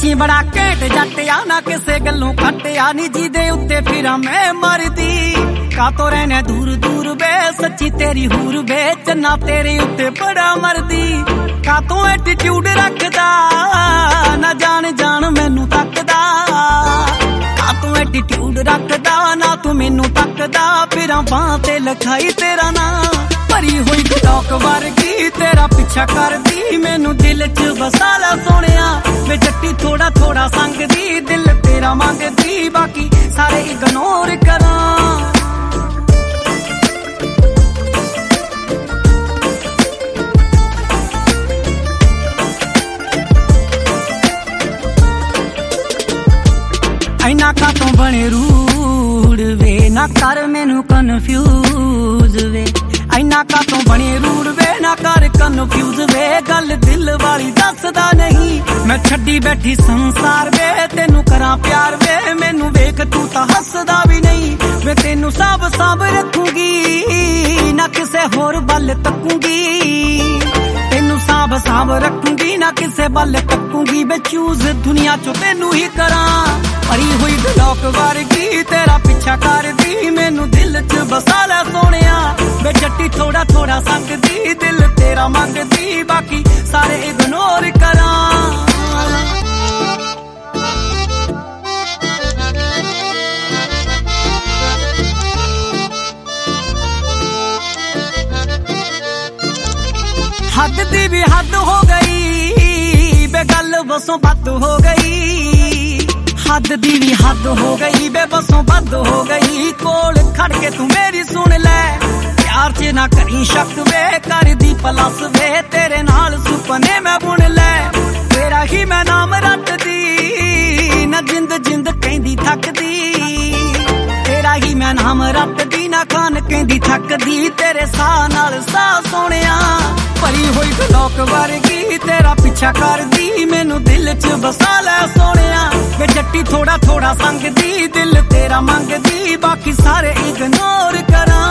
सच्ची बड़ा घैंट जट्टिया ना किसे गल्लों खट्टिया नी जिदे उत्ते फिरा मैं मरदी का तो रहने दूर दूर बे सच्ची तेरी हूर बे चन्ना तेरे उत्ते बड़ा मरदी का तू एटीट्यूड रखदा ना जान जान मैनू तकदा का तू एटीट्यूड रखदा ना तू मैनू तकदा फिरा बां ते लिखाई तेरा ना भरी हुई गलौक वर्गी तेरा पिछा करदी मैनू दिल च बसा ला सोहणिया वे जट्टी थोड़ा थोड़ा संगदी दिल तेरा मंगदी बाकी सारे इग्नोर करां ऐना का तो बने रूड वे ना कर मैनू कन्फ्यूज वे ऐना का तो बने रूड वे ना कर कन्फ्यूज वे गल दिल वाली दसदा नहीं मैं छड्डी बैठी संसार वे तेनू करा प्यार वे मैनू वेख तू तां हसदा भी नहीं वे तेनू सब सब रखूंगी ना किसे होर बल तकूंगी तेनू साब साब रखूंगी ना किसे बल तकूंगी वे चूज दुनिया चो तेनू ही करा भरी हुई गलौक वर्गी तेरा पिछा करदी मैनू दिल च बसा लै सोहणिया वे जट्टी थोड़ा थोड़ा संगदी दिल तेरा मंगदी बाकी सारे इग्नोर करां हद दी भी हद हो गई बे गल बसों बद हो गई हद दी भी हद हो गई बे बसों बद हो गई कोल खड़ के तू मेरी सुन ले प्यार च ना करी शक वे कर दी पलस वे तेरे नाल सुपने मैं बुन ले तेरा ही मैं नाम रटदी ना जिंद जिंद कहंदी थकदी तेरा ही मैं नाम रटदी ना खान कहंदी थकदी तेरे साह नाल साह सोहणिया भरी हुई गलौक वर्गी तेरा पिछा करदी मैनू दिल च बसा लै सोहणिया वे जट्टी थोड़ा थोड़ा संगदी दिल तेरा मंगदी बाकी सारे इग्नोर करां